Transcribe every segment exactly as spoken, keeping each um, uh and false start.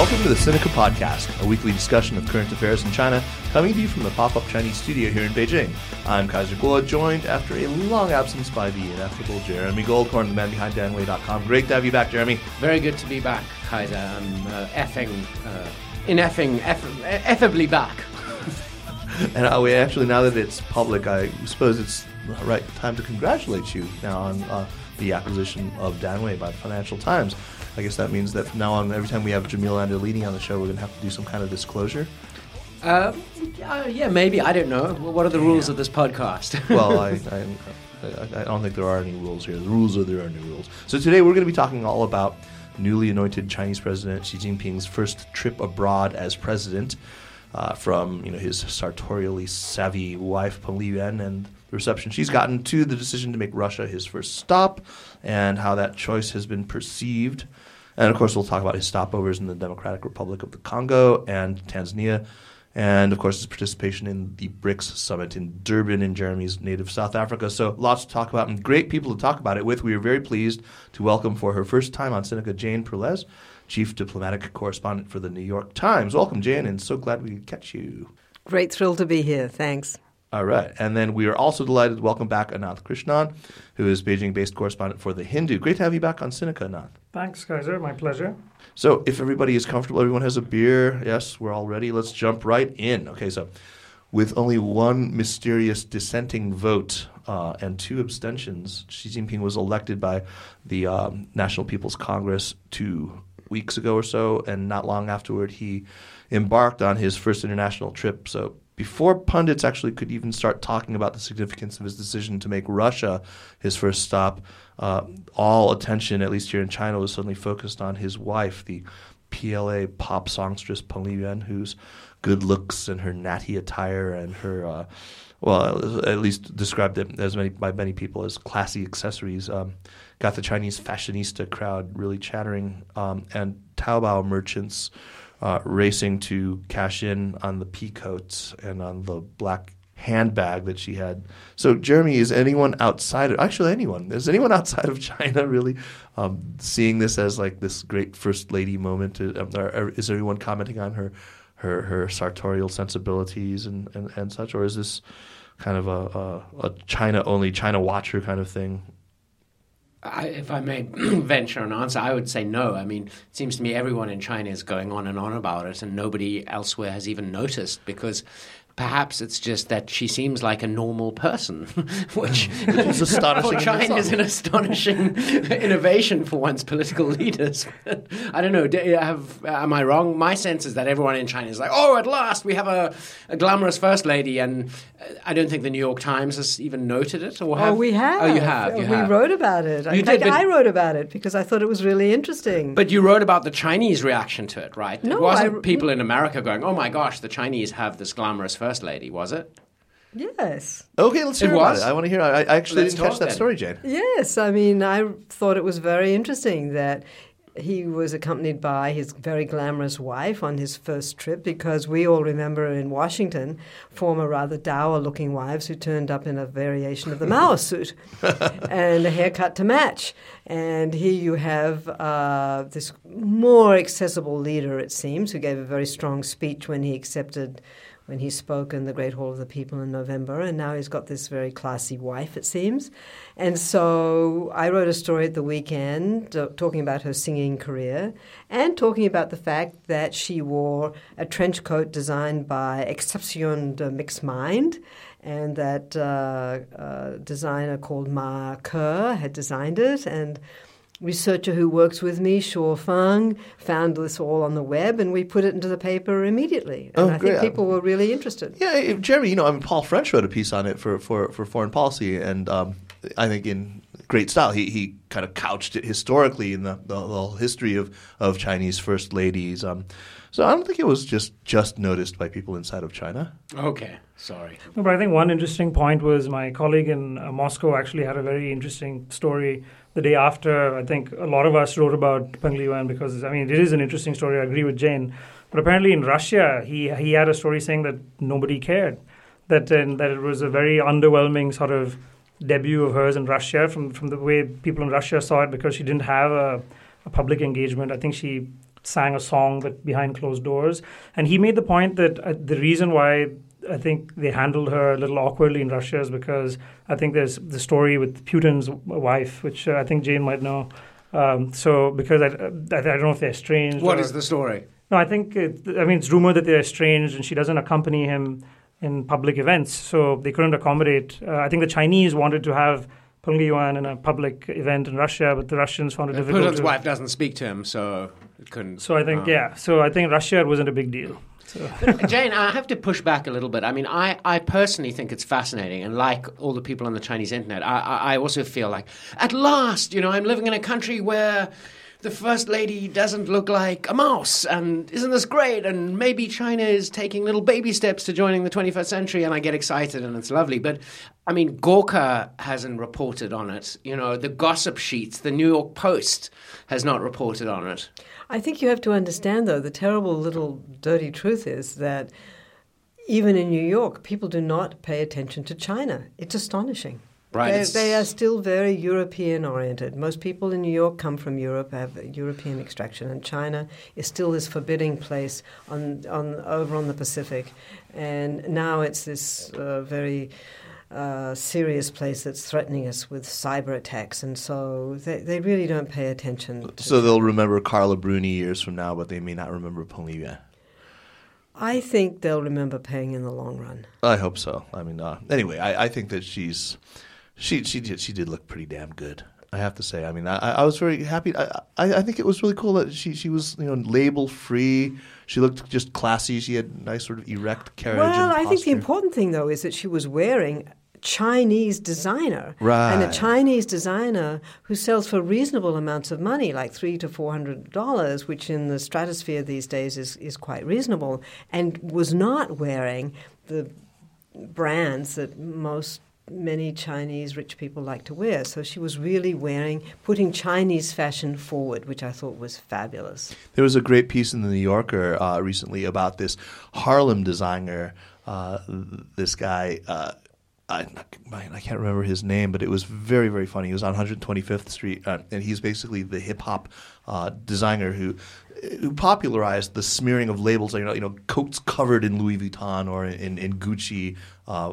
Welcome to the Sinica Podcast, a weekly discussion of current affairs in China, coming to you from the pop-up Chinese studio here in Beijing. I'm Kaiser Kuo, joined after a long absence by the ineffable Jeremy Goldkorn, the man behind danwei dot com. Great to have you back, Jeremy. Very good to be back, Kaiser. I'm uh, effing, uh, ineffing, eff- effably back. And uh, we actually, now that it's public, I suppose it's the right time to congratulate you now on uh, the acquisition of Danwei by the Financial Times. I guess that means that from now on, every time we have Jamil Anderlini on the show, we're going to have to do some kind of disclosure. Uh, uh, yeah, maybe. I don't know. What are the rules yeah. of this podcast? Well, I, I, I don't think there are any rules here. The rules are there are no rules. So today we're going to be talking all about newly anointed Chinese President Xi Jinping's first trip abroad as president, uh, from you know his sartorially savvy wife Peng Liyuan and the reception she's gotten, to the decision to make Russia his first stop and how that choice has been perceived. And, of course, we'll talk about his stopovers in the Democratic Republic of the Congo and Tanzania, and, of course, his participation in the BRICS summit in Durban in Jeremy's native South Africa. So lots to talk about and great people to talk about it with. We are very pleased to welcome for her first time on Sinica Jane Perlez, Chief Diplomatic Correspondent for the New York Times. Welcome, Jane, and so glad we could catch you. Great thrill to be here. Thanks. All right. And then we are also delighted to welcome back Ananth Krishnan, who is Beijing-based correspondent for The Hindu. Great to have you back on Sinica, Ananth. Thanks, Kaiser. My pleasure. So if everybody is comfortable, everyone has a beer. Yes, we're all ready. Let's jump right in. Okay, so with only one mysterious dissenting vote uh, and two abstentions, Xi Jinping was elected by the um, National People's Congress two weeks ago or so, and not long afterward he embarked on his first international trip. So before pundits actually could even start talking about the significance of his decision to make Russia his first stop, uh, all attention, at least here in China, was suddenly focused on his wife, the P L A pop songstress Peng Liyuan, whose good looks and her natty attire and her, uh, well, at least described it as many by many people as classy accessories, um, got the Chinese fashionista crowd really chattering, um, and Taobao merchants Uh, racing to cash in on the pea coats and on the black handbag that she had. So, Jeremy, is anyone outside of, actually anyone, is anyone outside of China really um, seeing this as like this great first lady moment? Uh, or, is everyone commenting on her her, her sartorial sensibilities and, and, and such? Or is this kind of a, a, a China-only, China-watcher kind of thing? I, if I may venture an answer, I would say no. I mean, it seems to me everyone in China is going on and on about it, and nobody elsewhere has even noticed, because perhaps it's just that she seems like a normal person, which is astonishing. For China is an astonishing innovation for one's political leaders. I don't know. Have, am I wrong? My sense is that everyone in China is like, oh, at last we have a, a glamorous first lady, and I don't think the New York Times has even noted it. Or have, oh, we have. Oh, you have. You we have. wrote about it. You in did, fact, I wrote about it because I thought it was really interesting. But you wrote about the Chinese reaction to it, right? No, it wasn't I, people in America going, oh my gosh, the Chinese have this glamorous first lady, was it? Yes. Okay, let's hear it about was? it. I want to hear. I, I actually Let's didn't catch that then. story, Jane. Yes, I mean, I thought it was very interesting that he was accompanied by his very glamorous wife on his first trip, because we all remember in Washington former rather dour-looking wives who turned up in a variation of the Mao suit and a haircut to match. And here you have uh, this more accessible leader, it seems, who gave a very strong speech when he accepted when he spoke in the Great Hall of the People in November, and now he's got this very classy wife, it seems. And so I wrote a story at the weekend uh, talking about her singing career and talking about the fact that she wore a trench coat designed by Exception de Mixed Mind, and that uh, a designer called Ma Ke had designed it, and researcher who works with me, Shuo Feng, found this all on the web, and we put it into the paper immediately. And oh, I great. think people were really interested. Yeah, Jeremy, you know, I mean, Paul French wrote a piece on it for, for, for Foreign Policy, and um, I think in great style. He he kind of couched it historically in the, the, the whole history of, of Chinese first ladies. Um, so I don't think it was just, just noticed by people inside of China. Okay, sorry. No, but I think one interesting point was my colleague in uh, Moscow actually had a very interesting story the day after. I think a lot of us wrote about Peng Liyuan because, I mean, it is an interesting story. I agree with Jane. But apparently in Russia, he he had a story saying that nobody cared, that uh, that it was a very underwhelming sort of debut of hers in Russia from, from the way people in Russia saw it, because she didn't have a, a public engagement. I think she sang a song but behind closed doors. And he made the point that uh, the reason why I think they handled her a little awkwardly in Russia is because I think there's the story with Putin's wife, which uh, I think Jane might know. Um, so because I, I, I don't know if they're estranged. What or, is the story? No, I think, it, I mean, it's rumored that they're estranged and she doesn't accompany him in public events. So they couldn't accommodate. Uh, I think the Chinese wanted to have Peng Liyuan in a public event in Russia, but the Russians found it Uh, difficult. Putin's to, wife doesn't speak to him, so it couldn't. So I think, oh. yeah. So I think Russia, it wasn't a big deal. So. But Jane, I have to push back a little bit. I mean, I, I personally think it's fascinating, and like all the people on the Chinese internet, I, I, I also feel like, at last, you know, I'm living in a country where the first lady doesn't look like a mouse, and isn't this great? And maybe China is taking little baby steps to joining the twenty-first century, and I get excited, and it's lovely. But, I mean, Gawker hasn't reported on it. You know, the gossip sheets, the New York Post has not reported on it. I think you have to understand, though, the terrible little dirty truth is that even in New York, people do not pay attention to China. It's astonishing. Right. They, It's- they are still very European-oriented. Most people in New York come from Europe, have a European extraction, and China is still this forbidding place on, on over on the Pacific. And now it's this uh, very uh, serious place that's threatening us with cyber attacks, and so they, they really don't pay attention to So they'll remember Carla Bruni years from now, but they may not remember Peng Liyuan. I think they'll remember paying in the long run. I hope so. I mean, uh, anyway, I, I think that she's she she did she did look pretty damn good. I have to say. I mean, I, I was very happy. I, I I think it was really cool that she she was, you know, label free. She looked just classy. She had nice sort of erect carriage. Well, and I think the posture. important thing, though, is that she was wearing Chinese designer, Right. and a Chinese designer who sells for reasonable amounts of money, like three to four hundred dollars, which in the stratosphere these days is is quite reasonable, and was not wearing the brands that most many Chinese rich people like to wear. So she was really wearing, putting Chinese fashion forward, which I thought was fabulous. There was a great piece in the New Yorker uh, recently about this Harlem designer. Uh, this guy, uh, I, I can't remember his name, but it was very, very funny. He was on one hundred twenty-fifth Street, uh, and he's basically the hip hop uh, designer who who popularized the smearing of labels. You know, you know, coats covered in Louis Vuitton or in, in Gucci. Uh,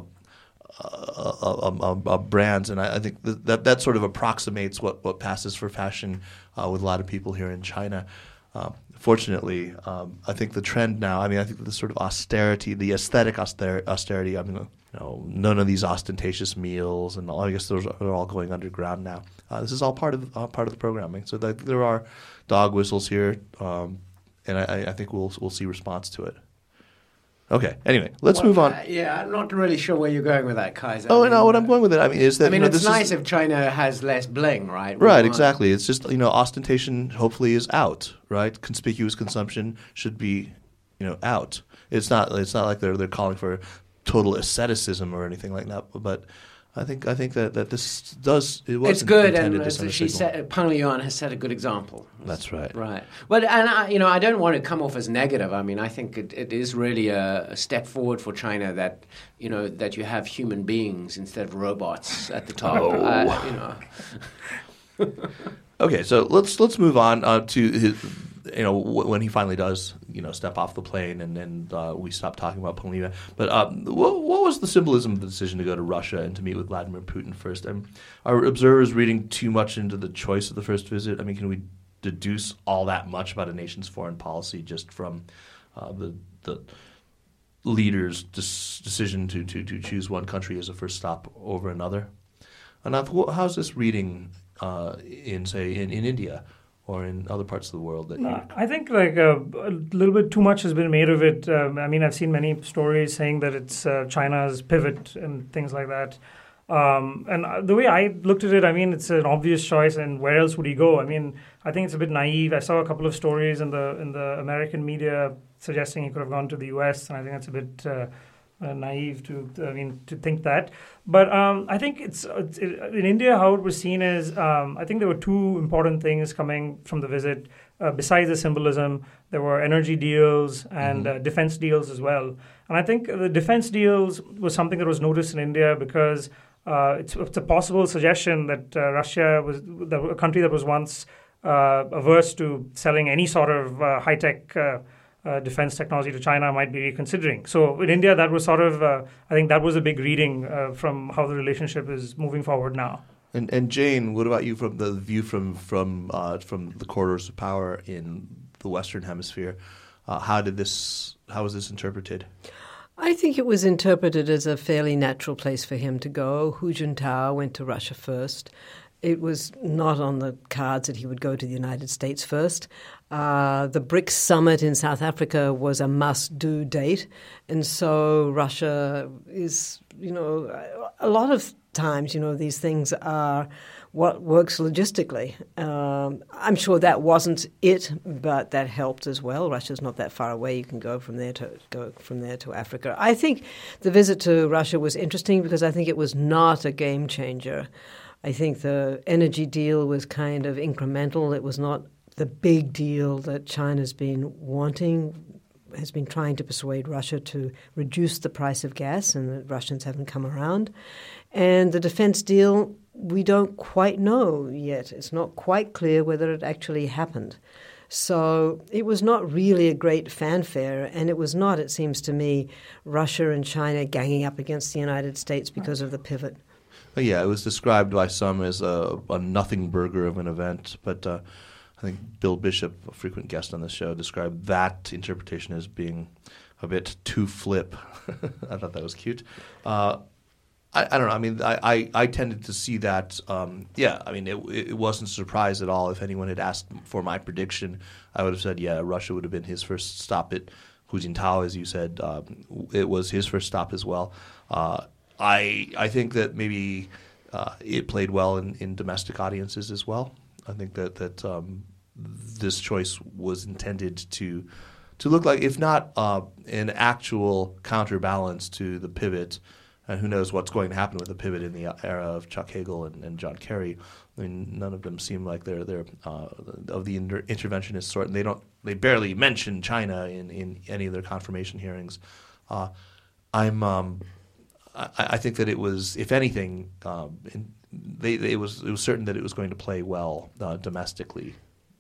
Uh, uh, uh, uh, brands, and I, I think th- that that sort of approximates what, what passes for fashion uh, with a lot of people here in China. Uh, fortunately, um, I think the trend now, I mean, I think the sort of austerity, the aesthetic auster- austerity, I mean, you know, none of these ostentatious meals, and all, I guess those are all going underground now. Uh, this is all part of uh, part of the programming. So that there are dog whistles here, um, and I, I think we'll we'll see response to it. Okay. Anyway, let's Well, move on. uh, yeah, I'm not really sure where you're going with that, Kaiser. Oh, I mean, no, what uh, I'm going with it, I mean, is that I mean, you know, it's this nice is, if China has less bling, right? We right, want- exactly. It's just, you know, ostentation hopefully is out, right? Conspicuous consumption should be, you know, out. It's not. It's not like they're they're calling for total asceticism or anything like that. But I think I think that, that this does it was It's good, intended and to send as a she signal. said, Peng Liyuan has set a good example. That's right. Right. Well, and I, you know, I don't want to come off as negative. I mean, I think it, it is really a, a step forward for China that, you know, that you have human beings instead of robots at the top. Oh. Uh, you know. Okay, so let's let's move on uh, to his, you know, w- when he finally does, you know, step off the plane, and then uh, we stop talking about Peng Liyuan. But um, what, what was the symbolism of the decision to go to Russia and to meet with Vladimir Putin first? And are observers reading too much into the choice of the first visit? I mean, can we deduce all that much about a nation's foreign policy just from uh, the the leader's dis- decision to, to to choose one country as a first stop over another? Anath, wh- how's this reading uh, in, say, in, in India or in other parts of the world? That you, Uh, I think like uh, a little bit too much has been made of it. Um, I mean, I've seen many stories saying that it's uh, China's pivot and things like that. Um, and uh, the way I looked at it, I mean, it's an obvious choice. And where else would he go? I mean, I think it's a bit naive. I saw a couple of stories in the in the American media suggesting he could have gone to the U S, and I think that's a bit uh, uh, naive to I mean to think that. But um, I think it's, it's it, in India how it was seen is um, I think there were two important things coming from the visit. Uh, besides the symbolism, there were energy deals and Mm-hmm. uh, defense deals as well. And I think the defense deals was something that was noticed in India because uh, it's, it's a possible suggestion that uh, Russia was that a country that was once uh, averse to selling any sort of uh, high-tech uh, uh, defense technology to China might be reconsidering. So in India, that was sort of, uh, I think that was a big reading uh, from how the relationship is moving forward now. And and Jane, what about you from the view from from uh, from the corridors of power in the Western Hemisphere? Uh, how did this? How was this interpreted? I think it was interpreted as a fairly natural place for him to go. Hu Jintao went to Russia first. It was not on the cards that he would go to the United States first. Uh, the BRICS summit in South Africa was a must-do date, and so Russia is, you know, a lot of times, you know, these things are what works logistically. Um, I'm sure that wasn't it, but that helped as well. Russia's not that far away. You can go from there to go from there to Africa. I think the visit to Russia was interesting because I think it was not a game changer. I think the energy deal was kind of incremental. It was not the big deal that China's been wanting, has been trying to persuade Russia to reduce the price of gas, and the Russians haven't come around. And the defense deal, we don't quite know yet. It's not quite clear whether it actually happened. So it was not really a great fanfare, and it was not, it seems to me, Russia and China ganging up against the United States because of the pivot. Well, yeah, it was described by some as a, a nothing burger of an event, but uh, I think Bill Bishop, a frequent guest on this show, described that interpretation as being a bit too flip. I thought that was cute. Uh, I, I don't know. I mean, I, I, I tended to see that. Um, yeah, I mean, it, it wasn't a surprise at all. If anyone had asked for my prediction, I would have said, yeah, Russia would have been his first stop at Hu Jintao, as you said. Um, it was his first stop as well. Uh, I I think that maybe uh, it played well in, in domestic audiences as well. I think that that um, this choice was intended to to look like, if not uh, an actual counterbalance to the pivot. And who knows what's going to happen with the pivot in the era of Chuck Hagel and, and John Kerry. I mean, none of them seem like they're they're uh, of the inter- interventionist sort, and they don't they barely mention China in, in any of their confirmation hearings. Uh, I'm um, I, I think that it was, if anything, um, in, they, they it was it was certain that it was going to play well uh, domestically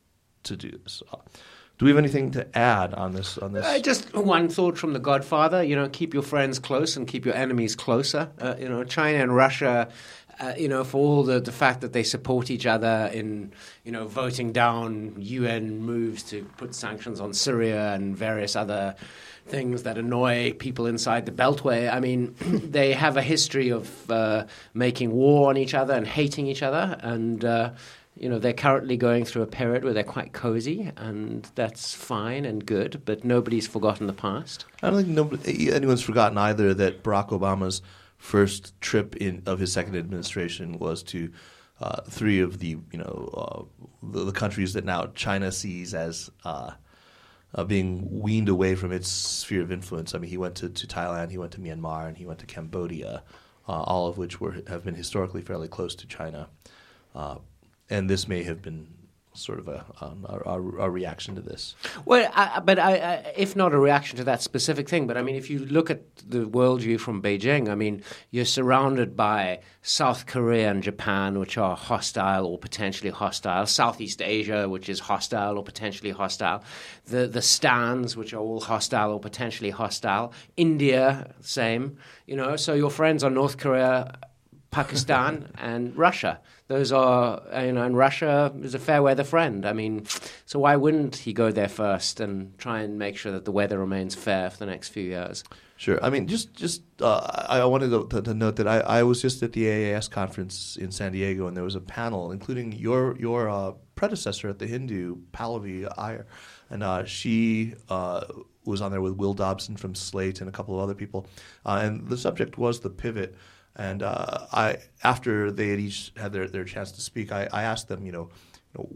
to do this. Uh, Do we have anything to add on this? On this, uh, just one thought from The Godfather. You know, keep your friends close and keep your enemies closer. Uh, you know, China and Russia. Uh, you know, for all the, the fact that they support each other in, you know, voting down U N moves to put sanctions on Syria and various other things that annoy people inside the Beltway. I mean, they have a history of uh, making war on each other and hating each other, and uh, you know, they're currently going through a period where they're quite cozy, and that's fine and good, but nobody's forgotten the past. I don't think nobody, anyone's forgotten either that Barack Obama's first trip in of his second administration was to uh, three of the, you know, uh, the, the countries that now China sees as uh, uh, being weaned away from its sphere of influence. I mean, he went to, to Thailand, he went to Myanmar, and he went to Cambodia, uh, all of which were have been historically fairly close to China. Uh, And this may have been sort of a, um, a, a reaction to this. Well, I, but I, I, if not a reaction to that specific thing, but I mean, if you look at the worldview from Beijing, I mean, you're surrounded by South Korea and Japan, which are hostile or potentially hostile, Southeast Asia, which is hostile or potentially hostile, the, the Stans, which are all hostile or potentially hostile, India, same, you know, so your friends are North Korea, Pakistan, and Russia. Those are, you know, and Russia is a fair weather friend. I mean, so why wouldn't he go there first and try and make sure that the weather remains fair for the next few years? Sure. I mean, just just uh, I wanted to, to, to note that I, I was just at the A A S conference in San Diego, and there was a panel, including your your uh, predecessor at the Hindu, Pallavi Iyer, and uh, she uh, was on there with Will Dobson from Slate and a couple of other people, uh, and the subject was the pivot. And uh, I, after they had each had their, their chance to speak, I, I asked them, you know, you know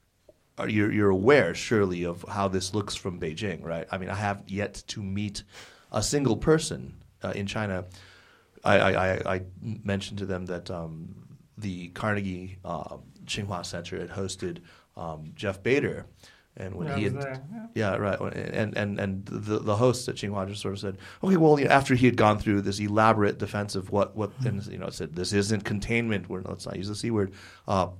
are you, you're aware, surely, of how this looks from Beijing, right? I mean, I have yet to meet a single person uh, in China. I, I, I mentioned to them that um, the Carnegie uh, Tsinghua Center had hosted um, Jeff Bader. And when yeah, he had, there, yeah. yeah, right, and and and the the host at Tsinghua just sort of said, okay, well, you know, after he had gone through this elaborate defense of what what, and you know, said this isn't containment. We're let's not use the c word. Uh,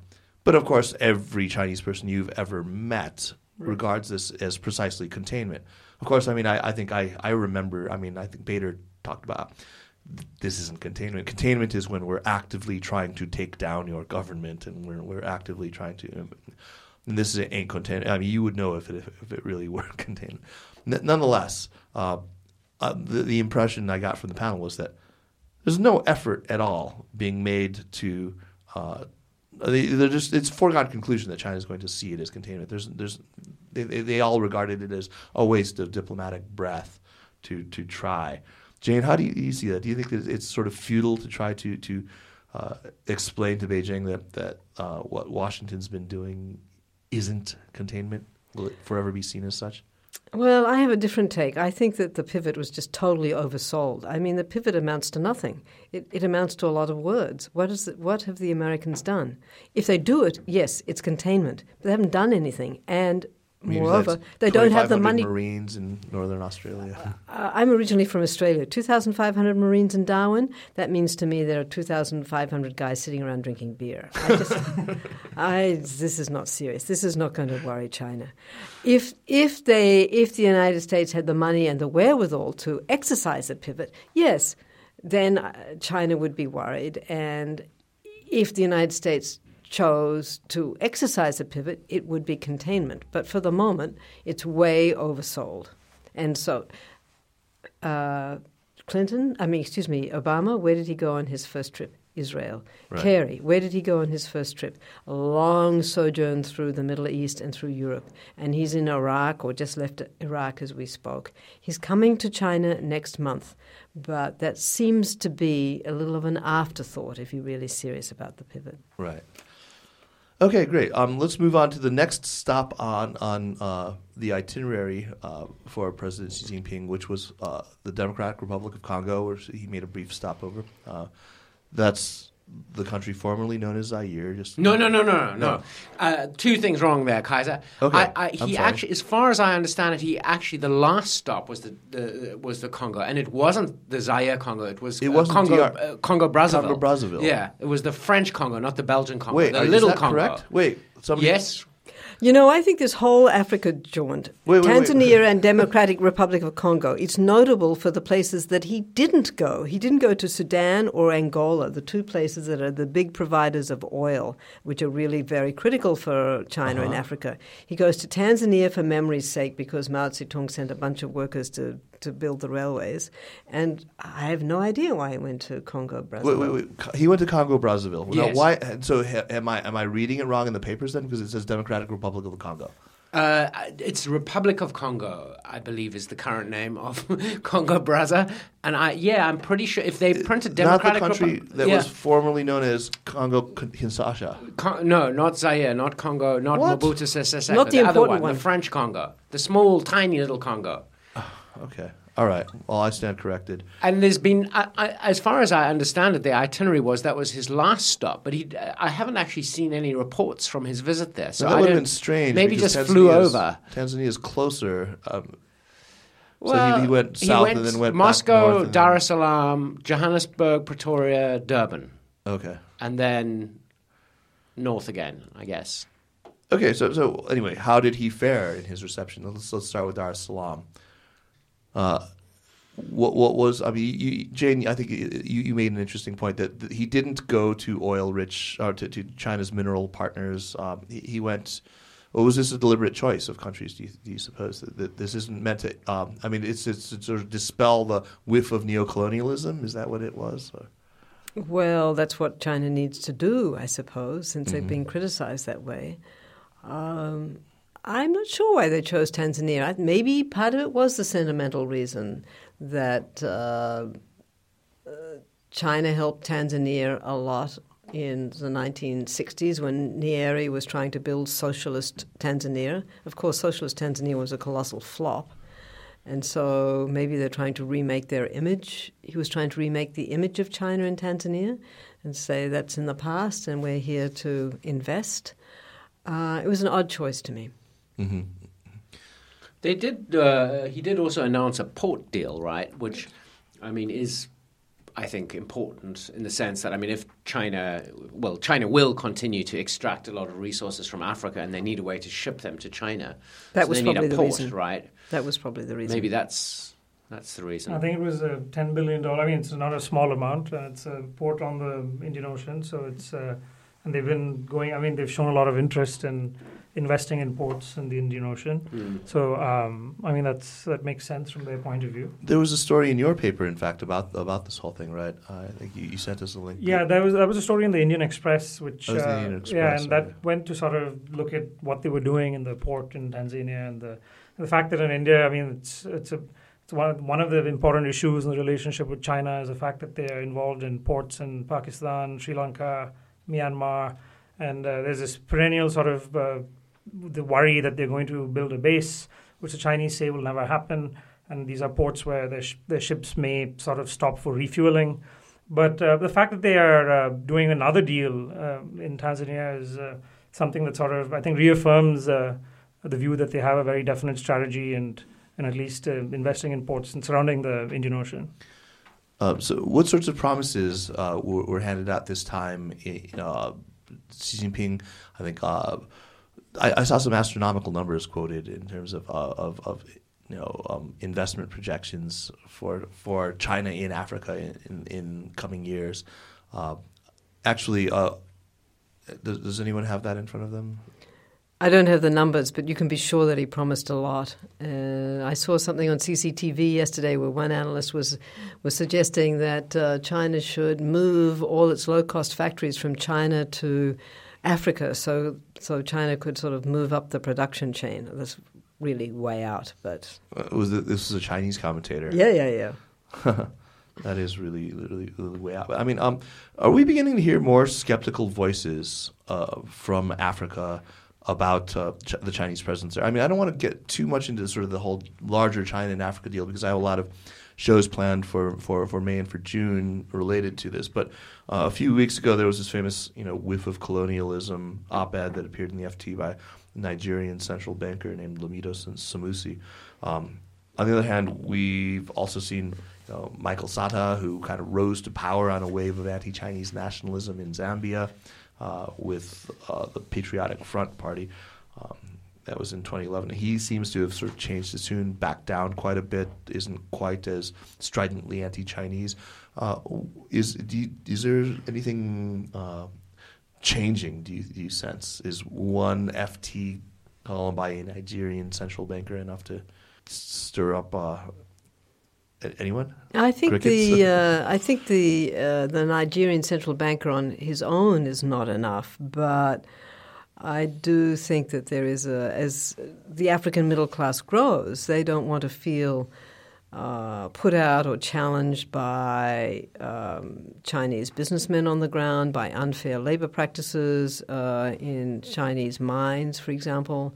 But of course, every Chinese person you've ever met regards this as precisely containment. Of course, I mean, I, I think I, I remember, I mean, I think Bader talked about this isn't containment. Containment is when we're actively trying to take down your government and we're, we're actively trying to, and this ain't containment. I mean, you would know if it, if it really were containment. N- nonetheless, uh, uh, the, the impression I got from the panel was that there's no effort at all being made to uh, They, they're just, it's a foregone conclusion that China is going to see it as containment. There's, there's, they, they all regarded it as a waste of diplomatic breath to to try. Jane, how do you, you see that? Do you think that it's sort of futile to try to to uh, explain to Beijing that that uh, what Washington's been doing isn't containment? Will it forever be seen as such? Well, I have a different take. I think that the pivot was just totally oversold. I mean, the pivot amounts to nothing. It, it amounts to a lot of words. What is it, what have the Americans done? If they do it, yes, it's containment. But they haven't done anything. And moreover, they don't have the money. Marines in northern Australia. Uh, I'm originally from Australia. two thousand five hundred Marines in Darwin. That means to me there are two thousand five hundred guys sitting around drinking beer. I just, I, this is not serious. This is not going to worry China. If if they if the United States had the money and the wherewithal to exercise a pivot, yes, then China would be worried. And if the United States chose to exercise a pivot, it would be containment. But for the moment, it's way oversold. And so uh, Clinton, I mean, excuse me, Obama, where did he go on his first trip? Israel. Right. Kerry, where did he go on his first trip? A long sojourn through the Middle East and through Europe. And he's in Iraq, or just left Iraq as we spoke. He's coming to China next month. But that seems to be a little of an afterthought if you're really serious about the pivot. Right. Okay, great. Um, let's move on to the next stop on on uh, the itinerary uh, for President Xi Jinping, which was uh, the Democratic Republic of Congo, where he made a brief stopover. Uh, that's the country formerly known as Zaire. Just No, no, no, no, no. no. No. Uh, two things wrong there, Kaiser. Okay, I, I, I'm he sorry. actually, as far as I understand it, he actually the last stop was the, the was the Congo, and it wasn't the Zaire Congo. It was It uh, wasn't Congo, D R uh, Congo Brazzaville. Congo Brazzaville. Yeah, it was the French Congo, not the Belgian Congo. Wait, the are, little is that Congo. correct? Wait, somebody. Yes. You know, I think this whole Africa jaunt, Wait, wait, wait. Tanzania and Democratic Republic of Congo, it's notable for the places that he didn't go. He didn't go to Sudan or Angola, the two places that are the big providers of oil, which are really very critical for China Uh-huh. and Africa. He goes to Tanzania for memory's sake because Mao Zedong sent a bunch of workers to, to build the railways. And I have no idea why he went to Congo, Brazzaville. Wait, wait, wait. Co- He went to Congo Brazzaville. Now, Yes. why? So, ha, am I am I reading it wrong in the papers then? Because it says Democratic Republic of the Congo. Uh, it's Republic of Congo, I believe, is the current name of Congo Brazza. And I, yeah, I'm pretty sure if they printed Democratic Not the country Repu- that yeah. was formerly known as Congo Kinshasa. Con- no, not Zaire, not Congo, not What? Mobutu Sese Seko. Not the other important one, one. the French Congo, the small, tiny little Congo. Okay. All right. Well, I stand corrected. And there's been, I, I, as far as I understand it, the itinerary was that was his last stop. But he, I haven't actually seen any reports from his visit there. So Now, that I would have don't- been strange. Maybe because just flew Tanzania's- over. Tanzania is closer. Um, Well, so he, he went south and then went back Moscow, north and Dar then- es Salaam, Johannesburg, Pretoria, Durban, Okay. and then north again, I guess. Okay. So so anyway, how did he fare in his reception? Let's let's start with Dar es Salaam. Uh, what what was I mean, you, Jane? I think you you made an interesting point that, that he didn't go to oil rich or to, to China's mineral partners. Um, he, he went. Or was this a deliberate choice of countries? Do you, do you suppose that, that this isn't meant to? Um, I mean, it's, it's to sort of dispel the whiff of neocolonialism. Is that what it was? Or? Well, that's what China needs to do, I suppose, since Mm-hmm. they've been criticized that way. Um, I'm not sure why they chose Tanzania. I- Maybe part of it was the sentimental reason that uh, uh, China helped Tanzania a lot in the nineteen sixties when Nyerere was trying to build socialist Tanzania. Of course, socialist Tanzania was a colossal flop. And so maybe they're trying to remake their image. He was trying to remake the image of China in Tanzania and say that's in the past and we're here to invest. Uh, it was an odd choice to me. Mm-hmm. They did. Uh, he did also announce a port deal, right? Which, I mean, is I think, important in the sense that, I mean, if China, well, China will continue to extract a lot of resources from Africa, and they need a way to ship them to China. That so was they probably need a the port, reason. right? That was probably the reason. Maybe that's that's the reason. I think it was a ten billion dollars. I mean, it's not a small amount. Uh, it's a port on the Indian Ocean, so it's uh, and they've been going. I mean, they've shown a lot of interest in investing in ports in the Indian Ocean. Mm. So, um, I mean, that's that makes sense from their point of view. There was a story in your paper, in fact, about about this whole thing, right? Uh, I think you, you sent us a link. Yeah, there was there was a story in the Indian Express, which Oh, it was the uh, Indian yeah, Express, and that okay. went to sort of look at what they were doing in the port in Tanzania, and the the fact that in India, I mean, it's it's a it's one one of the important issues in the relationship with China is the fact that they are involved in ports in Pakistan, Sri Lanka, Myanmar, and uh, there's this perennial sort of uh, the worry that they're going to build a base, which the Chinese say will never happen. And these are ports where their, sh- their ships may sort of stop for refueling. But uh, the fact that they are uh, doing another deal uh, in Tanzania is uh, something that sort of, I think, reaffirms uh, the view that they have a very definite strategy and, and at least uh, investing in ports and surrounding the Indian Ocean. Uh, so what sorts of promises uh, were, were handed out this time? In, uh, Xi Jinping, I think... Uh, I, I saw some astronomical numbers quoted in terms of uh, of, of you know um, investment projections for for China in Africa in, in, in coming years. Uh, actually, uh, does, does anyone have that in front of them? I don't have the numbers, but you can be sure that he promised a lot. Uh, I saw something on C C T V yesterday where one analyst was was suggesting that uh, China should move all its low-cost factories from China to Africa, so so China could sort of move up the production chain. That's really way out, but Uh, was it, this was a Chinese commentator? yeah, yeah, yeah. That is really, really, really way out. I mean, um, are we beginning to hear more skeptical voices uh, from Africa about uh, ch- the Chinese presence there? I mean, I don't want to get too much into sort of the whole larger China and Africa deal because I have a lot of shows planned for, for, for May and for June related to this. But uh, a few weeks ago, there was this famous, you know, whiff of colonialism op-ed that appeared in the F T by a Nigerian central banker named Lamido Sanusi. Um, on the other hand, we've also seen you know, Michael Sata, who kind of rose to power on a wave of anti-Chinese nationalism in Zambia uh, with uh, the Patriotic Front Party. Um, that was in twenty eleven. He seems to have sort of changed his tune, backed down quite a bit, isn't quite as stridently anti-Chinese. Uh, is do you, is there anything uh, changing, do you, do you sense? Is one F T column by a Nigerian central banker enough to stir up uh, anyone? I think Crickets? the uh, I think the uh, the Nigerian central banker on his own is not enough, but I do think that there is a as the African middle class grows, they don't want to feel uh, put out or challenged by um, Chinese businessmen on the ground, by unfair labor practices uh, in Chinese mines, for example.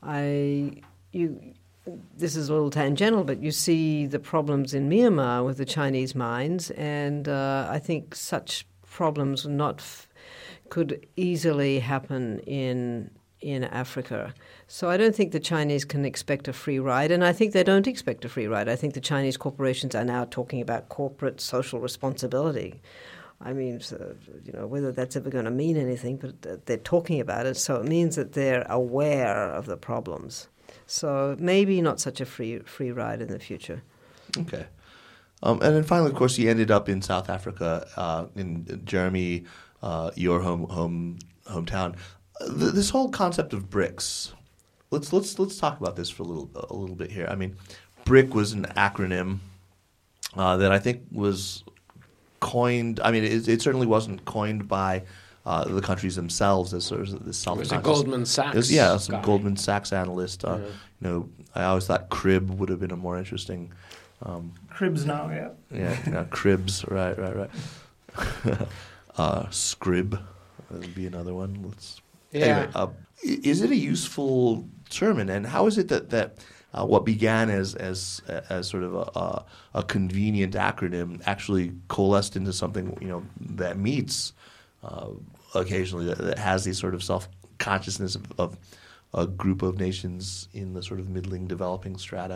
I you. This is a little tangential, but you see the problems in Myanmar with the Chinese mines, and uh, I think such problems not f- could easily happen in in Africa. So I don't think the Chinese can expect a free ride, and I think they don't expect a free ride. I think the Chinese corporations are now talking about corporate social responsibility. I mean, so, you know, whether that's ever going to mean anything, but they're talking about it, so it means that they're aware of the problems. So maybe not such a free free ride in the future. Okay. Um, and then finally, of course, he ended up in South Africa, uh, in Jeremy, uh, your home home hometown. Uh, th- this whole concept of BRICS. Let's let's let's talk about this for a little a little bit here. I mean, BRIC was an acronym uh, that I think was coined. I mean, it, it certainly wasn't coined by Uh, the countries themselves as sort of the self-conscious. It was a Goldman Sachs. It was, yeah, some guy. Goldman Sachs analyst. Uh, Yeah. You know, I always thought crib would have been a more interesting. Um, Cribs now, yeah. yeah, yeah, cribs. Right, right, right. uh, scrib would be another one. Let's. Yeah. Anyway, uh, i- is it a useful term, and, and how is it that that uh, what began as as as sort of a, a a convenient acronym actually coalesced into something you know that meets. Uh, occasionally that, that has these sort of self-consciousness of, of a group of nations in the sort of middling developing strata?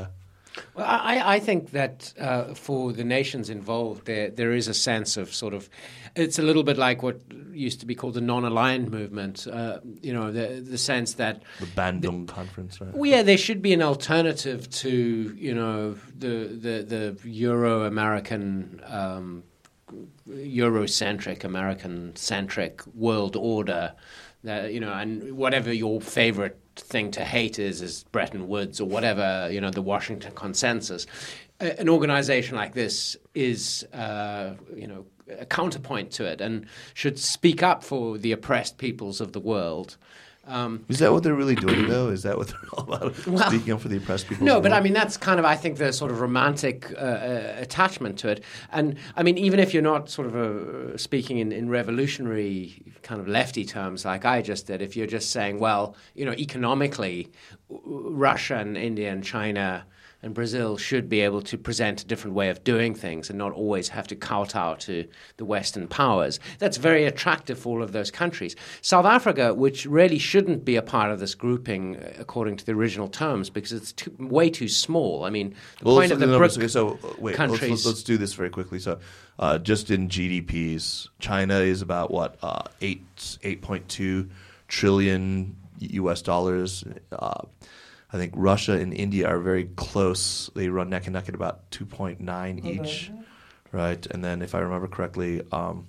Well, I, I think that uh, for the nations involved, there there is a sense of sort of, it's a little bit like what used to be called the non-aligned movement. Uh, you know, the the sense that the Bandung the, Conference, right? Well, yeah, there should be an alternative to you know the the the Euro-American. Um, Eurocentric, American-centric world order, that, you know, and whatever your favorite thing to hate is, is Bretton Woods or whatever, you know, the Washington Consensus. A, an organization like this is, uh, you know, a counterpoint to it and should speak up for the oppressed peoples of the world. Um, is that what they're really doing, though? Is that what they're all about? Well, speaking up for the oppressed people? No, but I mean, that's kind of, I think, the sort of romantic uh, uh, attachment to it. And I mean, even if you're not sort of uh, speaking in, in revolutionary kind of lefty terms like I just did, if you're just saying, well, you know, economically, Russia and India and China and Brazil should be able to present a different way of doing things and not always have to kowtow to the Western powers. That's very attractive for all of those countries. South Africa, which really shouldn't be a part of this grouping according to the original terms because it's too, way too small. I mean, the well, point of the no, BRIC okay, so, wait, countries... Let's, let's, let's do this very quickly. So uh, just in G D Ps, China is about, what, uh, eight, eight point two trillion U S dollars. Uh I think Russia and India are very close. They run neck and neck at about two point nine okay. each, right? And then, if I remember correctly, um,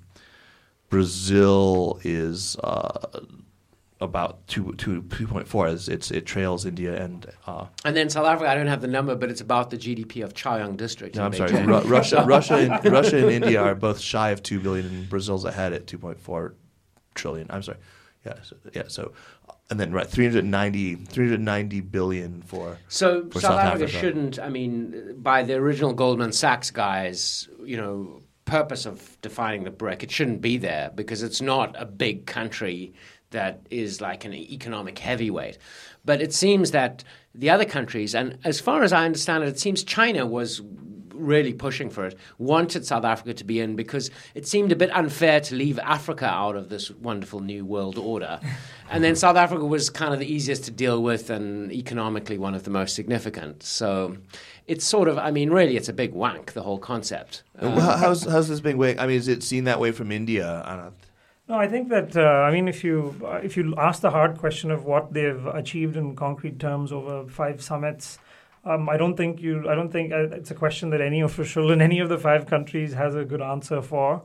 Brazil is uh, about two, two, two point four. It's, it's, it trails India and... Uh, and then South Africa, I don't have the number, but it's about the G D P of Chaoyang district. No, I'm sorry. Ru- Russia, Russia, and, Russia and India are both shy of two billion, and Brazil's ahead at two point four trillion. I'm sorry. Yeah, so, yeah, so... And then, right, three hundred ninety, three hundred ninety billion for So for South, South Africa, Africa shouldn't, I mean, by the original Goldman Sachs guys, you know, purpose of defining the BRIC, it shouldn't be there because it's not a big country that is like an economic heavyweight. But it seems that the other countries, and as far as I understand it, it seems China was really pushing for it, wanted South Africa to be in because it seemed a bit unfair to leave Africa out of this wonderful new world order. And then South Africa was kind of the easiest to deal with and economically one of the most significant. So it's sort of, I mean, really, it's a big wank, the whole concept. Um, well, how's, how's this big wank? I mean, is it seen that way from India? I don't No, I think that, uh, I mean, if you uh, if you ask the hard question of what they've achieved in concrete terms over five summits, Um, I don't think you. I don't think uh, it's a question that any official in any of the five countries has a good answer for.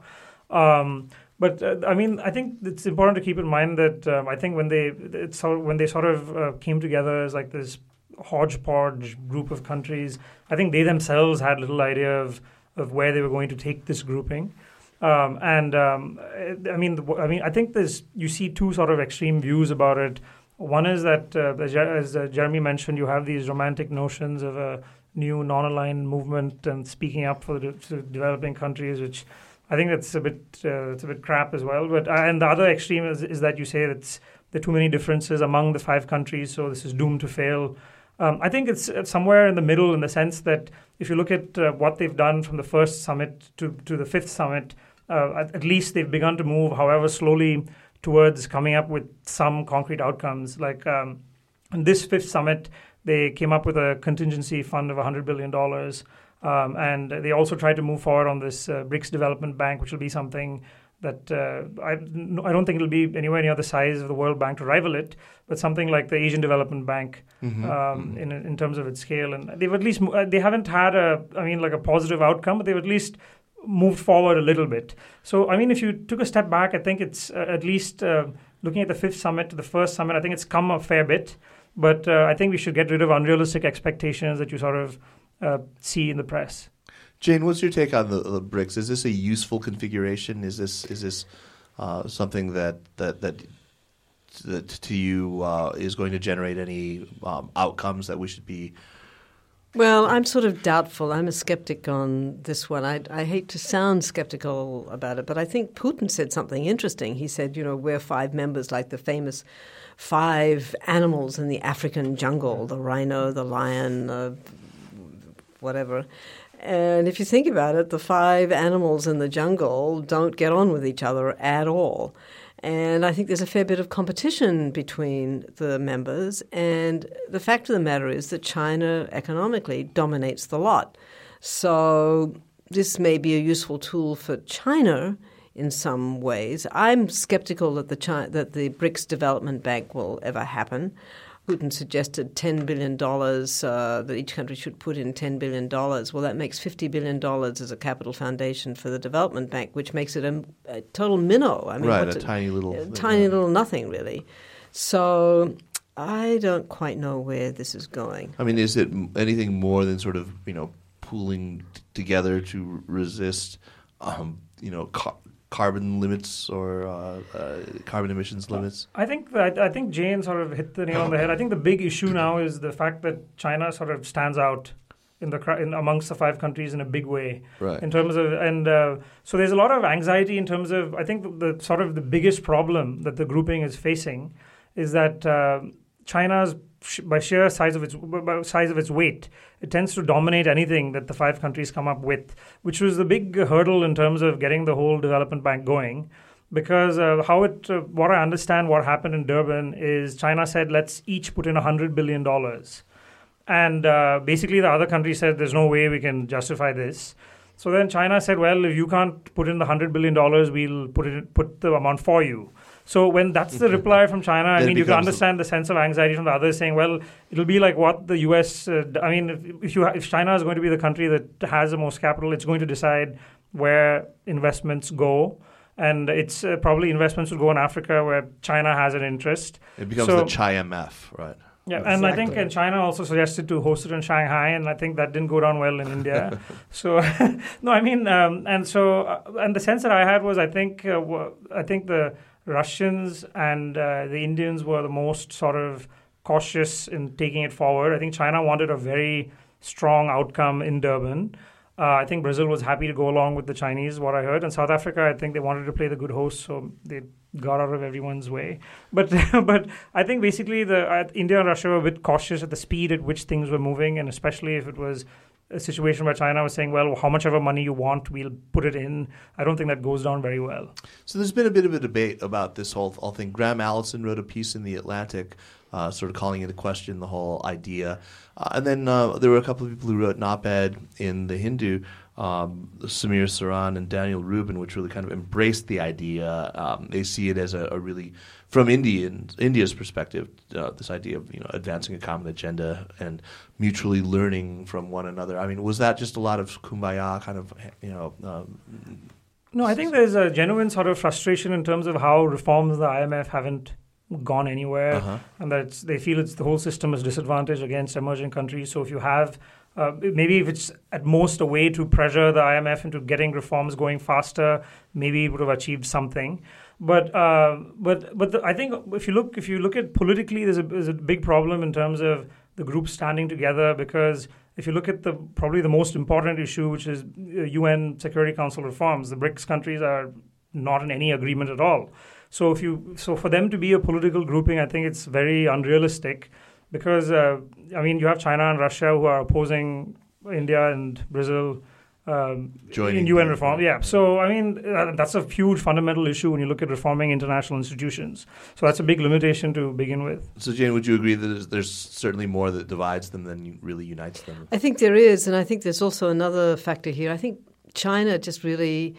Um, but uh, I mean, I think it's important to keep in mind that um, I think when they it's sort of, when they sort of uh, came together as like this hodgepodge group of countries, I think they themselves had little idea of of where they were going to take this grouping. Um, and um, I mean, the, I mean, I think there's you see two sort of extreme views about it. One is that, uh, as, as uh, Jeremy mentioned, you have these romantic notions of a new non-aligned movement and speaking up for the for developing countries, which I think that's a bit uh, it's a bit crap as well. But uh, and the other extreme is, is that you say that there are too many differences among the five countries, so this is doomed to fail. Um, I think it's somewhere in the middle, in the sense that if you look at uh, what they've done from the first summit to to the fifth summit, uh, at, at least they've begun to move, however slowly, towards coming up with some concrete outcomes. Like um, in this fifth summit, they came up with a contingency fund of one hundred billion dollars. Um, and they also tried to move forward on this uh, BRICS Development Bank, which will be something that uh, I, I don't think it'll be anywhere near the size of the World Bank to rival it, but something like the Asian Development Bank mm-hmm. Um, mm-hmm. in in terms of its scale. And they've at least, they haven't had a, I mean, like a positive outcome, but they've at least moved forward a little bit. So, I mean, if you took a step back, I think it's uh, at least uh, looking at the fifth summit to the first summit, I think it's come a fair bit. But uh, I think we should get rid of unrealistic expectations that you sort of uh, see in the press. Jane, what's your take on the, the BRICS? Is this a useful configuration? Is this is this uh, something that that that, that to you uh, is going to generate any um, outcomes that we should be? Well, I'm sort of doubtful. I'm a skeptic on this one. I, I hate to sound skeptical about it, but I think Putin said something interesting. He said, you know, we're five members, like the famous five animals in the African jungle, the rhino, the lion, uh, whatever. And if you think about it, the five animals in the jungle don't get on with each other at all. And I think there's a fair bit of competition between the members. And the fact of the matter is that China economically dominates the lot. So this may be a useful tool for China in some ways. I'm skeptical that the China, that the BRICS Development Bank will ever happen. Putin suggested ten billion dollars, uh, that each country should put in ten billion dollars. Well, that makes fifty billion dollars as a capital foundation for the development bank, which makes it a, a total minnow. I mean, right, what's a it? tiny little... A tiny yeah. little nothing, really. So I don't quite know where this is going. I mean, is it anything more than sort of, you know, pooling t- together to resist, um, you know, car- carbon limits or uh, uh, carbon emissions limits? I think that I think Jane sort of hit the nail on the head. I think the big issue now is the fact that China sort of stands out in the in amongst the five countries in a big way. Right. In terms of and uh, so there's a lot of anxiety in terms of I think the, the sort of the biggest problem that the grouping is facing is that uh, China's by sheer size of its by size of its weight, it tends to dominate anything that the five countries come up with, which was the big hurdle in terms of getting the whole development bank going. Because uh, how it, uh, what I understand, what happened in Durban is China said, let's each put in a hundred billion dollars, and uh, basically the other countries said, there's no way we can justify this. So then China said, well, if you can't put in the hundred billion dollars, we'll put it put the amount for you. So when that's the reply from China, I mean, you can understand the sense of anxiety from the others saying, well, it'll be like what the U S, uh, I mean, if, if, you, if China is going to be the country that has the most capital, it's going to decide where investments go. And it's uh, probably investments will go in Africa where China has an interest. It becomes so, the Chi M F, right? Yeah, Exactly. and I think uh, China also suggested to host it in Shanghai, and I think that didn't go down well in India. So, no, I mean, um, and so, uh, and the sense that I had was, I think, uh, w- I think the Russians and uh, the Indians were the most sort of cautious in taking it forward. I think China wanted a very strong outcome in Durban. Uh, I think Brazil was happy to go along with the Chinese, what I heard. And South Africa, I think they wanted to play the good host, so they got out of everyone's way. But but I think basically the uh, India and Russia were a bit cautious at the speed at which things were moving, and especially if it was a situation where China was saying, well, how much ever money you want, we'll put it in. I don't think that goes down very well. So there's been a bit of a debate about this whole, whole thing. Graham Allison wrote a piece in The Atlantic uh, sort of calling into question the whole idea. Uh, and then uh, there were a couple of people who wrote an op-ed in The Hindu, um, Samir Saran and Daniel Rubin, which really kind of embraced the idea. Um, they see it as a, a really, from Indian, India's perspective, uh, this idea of you know advancing a common agenda and mutually learning from one another. I mean, was that just a lot of kumbaya kind of, you know? Um, no, I think there's a genuine sort of frustration in terms of how reforms of the I M F haven't gone anywhere, uh-huh. and that they feel it's the whole system is disadvantaged against emerging countries. So if you have Uh, maybe if it's at most a way to pressure the I M F into getting reforms going faster, maybe it would have achieved something. But uh, but but the, I think if you look if you look at politically, there's a, there's a big problem in terms of the group standing together, because if you look at the probably the most important issue, which is U N Security Council reforms, the BRICS countries are not in any agreement at all. So if you so for them to be a political grouping, I think it's very unrealistic. Because, uh, I mean, you have China and Russia who are opposing India and Brazil um, in U N reform. Yeah. So, I mean, uh, that's a huge fundamental issue when you look at reforming international institutions. So that's a big limitation to begin with. So, Jane, would you agree that there's, there's certainly more that divides them than really unites them? I think there is. And I think there's also another factor here. I think China just really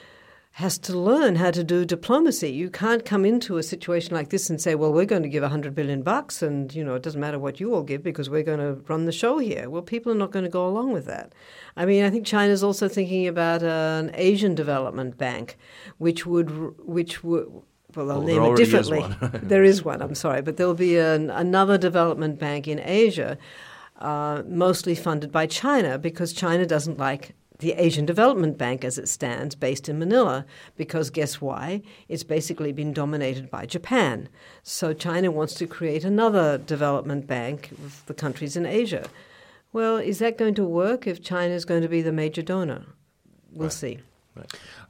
has to learn how to do diplomacy. You can't come into a situation like this and say, well, we're going to give one hundred billion bucks and, you know, it doesn't matter what you all give because we're going to run the show here. Well, people are not going to go along with that. I mean, I think China's also thinking about uh, an Asian Development Bank, which would, which would, well, they'll well, name it differently. Is one. There is one, I'm sorry, but there'll be an, another development bank in Asia, uh, mostly funded by China, because China doesn't like the Asian Development Bank as it stands, based in Manila, because guess why? It's basically been dominated by Japan. So China wants to create another development bank with the countries in Asia. Well, is that going to work if China is going to be the major donor? We'll right. see. Right.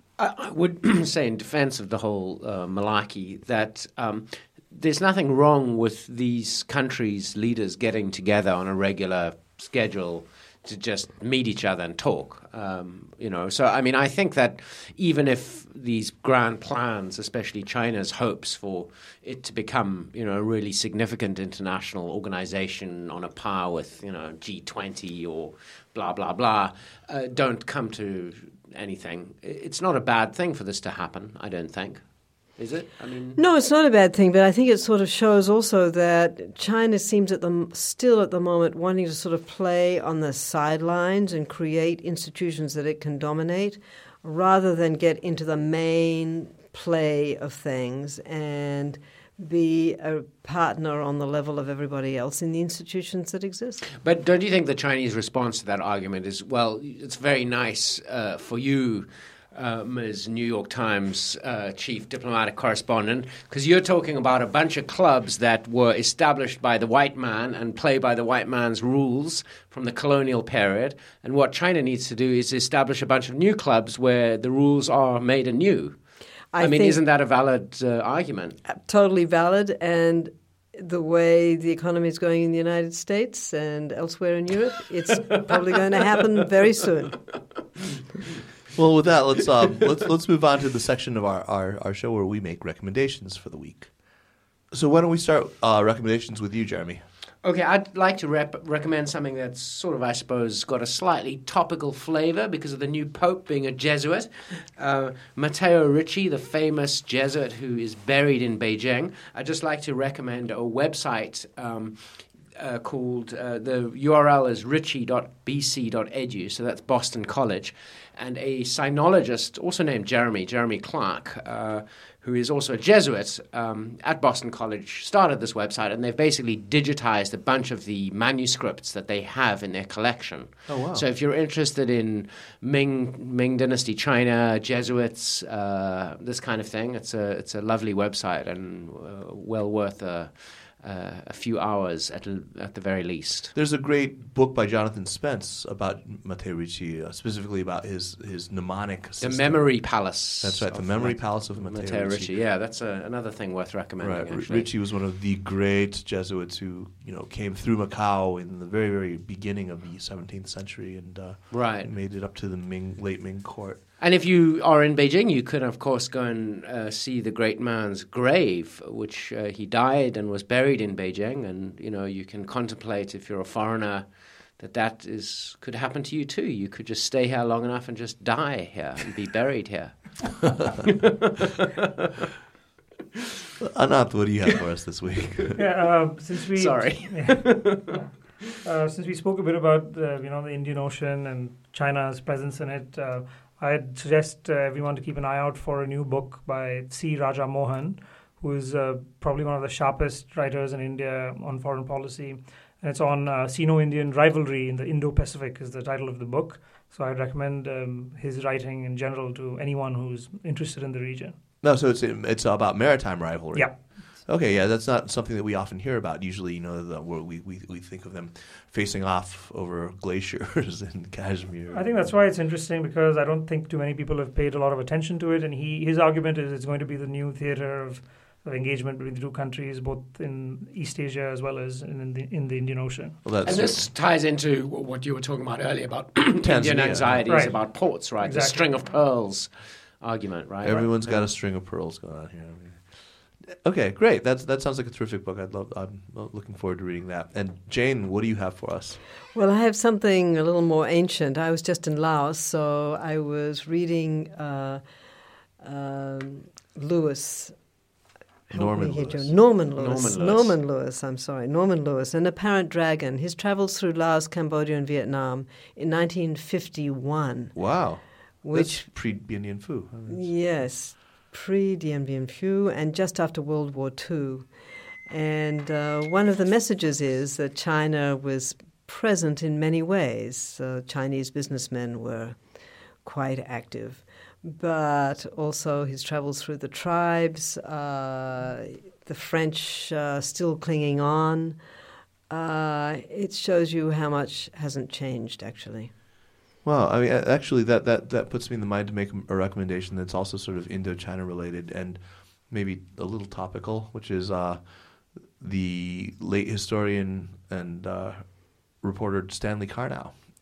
I would say in defense of the whole uh, malarkey that um, there's nothing wrong with these countries' leaders getting together on a regular schedule to just meet each other and talk. Um, you know, so I mean, I think that even if these grand plans, especially China's hopes for it to become, you know, a really significant international organization on a par with, you know, G twenty or blah blah blah, uh, don't come to anything. It's not a bad thing for this to happen, I don't think. Is it? I mean, no, it's not a bad thing, but I think it sort of shows also that China seems at the still at the moment wanting to sort of play on the sidelines and create institutions that it can dominate, rather than get into the main play of things and be a partner on the level of everybody else in the institutions that exist. But don't you think the Chinese response to that argument is, well, it's very nice uh, for you, Um, as New York Times uh, chief diplomatic correspondent, because you're talking about a bunch of clubs that were established by the white man and play by the white man's rules from the colonial period. And what China needs to do is establish a bunch of new clubs where the rules are made anew. I, I mean, isn't that a valid uh, argument? Totally valid. And the way the economy is going in the United States and elsewhere in Europe, it's probably going to happen very soon. Well, with that, let's um, let's let's move on to the section of our, our, our show where we make recommendations for the week. So why don't we start uh, recommendations with you, Jeremy? Okay, I'd like to rep- recommend something that's sort of, I suppose, got a slightly topical flavor because of the new Pope being a Jesuit. Uh, Matteo Ricci, the famous Jesuit who is buried in Beijing. I'd just like to recommend a website um, uh, called, uh, the U R L is ricci dot b c dot e d u, so that's Boston College. And a sinologist, also named Jeremy, Jeremy Clark, uh, who is also a Jesuit um, at Boston College, started this website, and they've basically digitized a bunch of the manuscripts that they have in their collection. Oh, wow. So if you're interested in Ming Ming Dynasty China, Jesuits, uh, this kind of thing, it's a it's a lovely website and uh, well worth a, uh, a few hours at at the very least. There's a great book by Jonathan Spence about Matteo Ricci, uh, specifically about his, his mnemonic system. The Memory Palace. That's right, the Memory Palace of Matteo, Matteo Ricci. Ricci. Yeah, that's a, another thing worth recommending. Right, actually. Ricci was one of the great Jesuits who, you know, came through Macau in the very, very beginning of the seventeenth century and uh, right. made it up to the Ming, late Ming court. And if you are in Beijing, you could, of course, go and uh, see the great man's grave, which uh, he died and was buried in Beijing. And, you know, you can contemplate, if you're a foreigner, that that is could happen to you too. You could just stay here long enough and just die here and be buried here. Anant, what do you have for us this week? Yeah, uh, since we Sorry. Yeah. Uh, since we spoke a bit about uh, you know the Indian Ocean and China's presence in it, uh, I'd suggest uh, everyone to keep an eye out for a new book by C. Raja Mohan, who is uh, probably one of the sharpest writers in India on foreign policy. And it's on uh, Sino-Indian rivalry in the Indo-Pacific is the title of the book. So I'd recommend um, his writing in general to anyone who's interested in the region. No, so it's it's about maritime rivalry. Yeah. Okay, yeah, that's not something that we often hear about. Usually, you know, the, we, we we think of them facing off over glaciers in Kashmir. I think that's why it's interesting, because I don't think too many people have paid a lot of attention to it. And he his argument is it's going to be the new theater of, of engagement between the two countries, both in East Asia as well as in, in, the, in the Indian Ocean. Well, that's And this ties into what you were talking about earlier about Indian anxieties Right. about ports, right? Exactly. The string of pearls argument, right? Everyone's right. got a string of pearls going on here. I mean, okay, great. That's that sounds like a terrific book. I'd love. I'm looking forward to reading that. And Jane, what do you have for us? Well, I have something a little more ancient. I was just in Laos, so I was reading uh, um, Lewis. Help Norman me here, Lewis. Joe. Norman Lewis. Norman Lewis. Norman Lewis, I'm sorry. Norman Lewis, An Apparent Dragon. His travels through Laos, Cambodia, and Vietnam in nineteen fifty-one. Wow, Which, that's pre-Bien Bien Phu. I mean, yes, pre-Dien Bien Phu and just after World War Two. And uh, one of the messages is that China was present in many ways. Uh, Chinese businessmen were quite active. But also his travels through the tribes, uh, the French uh, still clinging on. Uh, it shows you how much hasn't changed, actually. Well, I mean, actually, that, that, that puts me in the mind to make a recommendation that's also sort of Indo-China related and maybe a little topical, which is uh, the late historian and uh, reporter Stanley Karnow.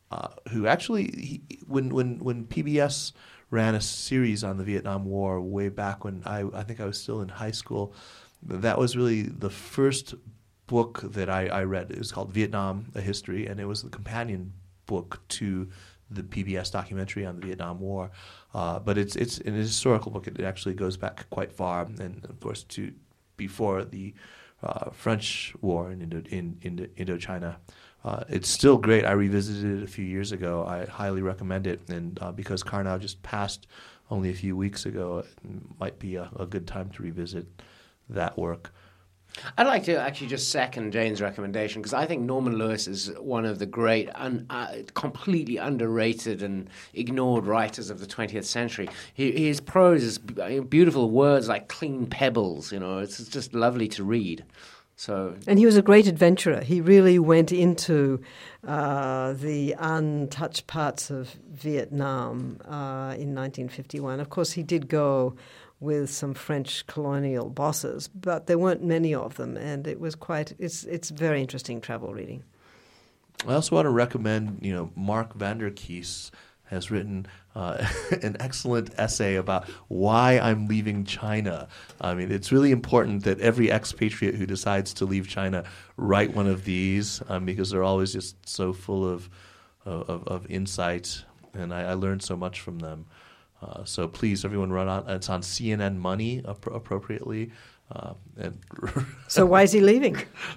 uh, who actually, he, when when when P B S ran a series on the Vietnam War way back when I I think I was still in high school, that was really the first book that I, I read. It was called Vietnam: A History, and it was the companion book to the P B S documentary on the Vietnam War. Uh, but it's it's an historical book. It actually goes back quite far, and of course to before the uh, French War in Indo, in, in Indochina. Uh, it's still great. I revisited it a few years ago. I highly recommend it, and uh, because Karnow just passed only a few weeks ago, it might be a, a good time to revisit that work. I'd like to actually just second Jane's recommendation, because I think Norman Lewis is one of the great, un, uh, completely underrated and ignored writers of the twentieth century. He, his prose is beautiful words like clean pebbles. You know, it's just lovely to read. So, and he was a great adventurer. He really went into uh, the untouched parts of Vietnam uh, in nineteen fifty-one. Of course, he did go with some French colonial bosses, but there weren't many of them, and it was quite, it's it's very interesting travel reading. I also want to recommend, you know, Mark Vanderkies has written uh, an excellent essay about why I'm leaving China. I mean, it's really important that every expatriate who decides to leave China write one of these, um, because they're always just so full of of, of insight, and I, I learned so much from them. Uh, so please, everyone, run on. It's on C N N Money ap- appropriately. Uh, and so why is he leaving?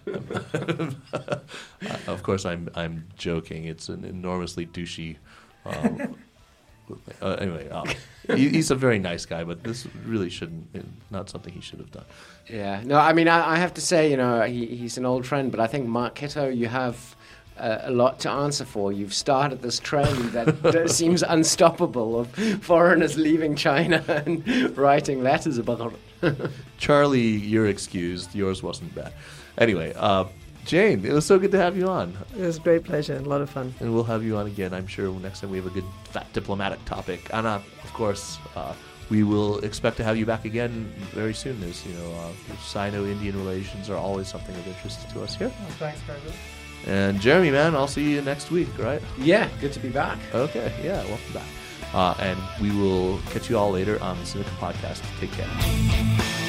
uh, of course, I'm I'm joking. It's an enormously douchey. Um, uh, anyway, uh, he, he's a very nice guy, but this really shouldn't. Not something he should have done. Yeah. No, I mean, I, I have to say, you know, he, he's an old friend, but I think Mark Kitto, you have Uh, a lot to answer for. You've started this trend that, that seems unstoppable of foreigners leaving China and writing letters about it. Charlie, you're excused. Yours wasn't bad. Anyway, uh, Jane, it was so good to have you on. It was a great pleasure and a lot of fun. And we'll have you on again, I'm sure, next time we have a good, fat diplomatic topic. Anna, of course, uh, we will expect to have you back again very soon. As you know, uh, Sino-Indian relations are always something of interest to us here. Oh, thanks, Carlos. And Jeremy, man, I'll see you next week, right? Yeah, good to be back. Okay, yeah, welcome back. Uh, and we will catch you all later on the Sinica Podcast. Take care.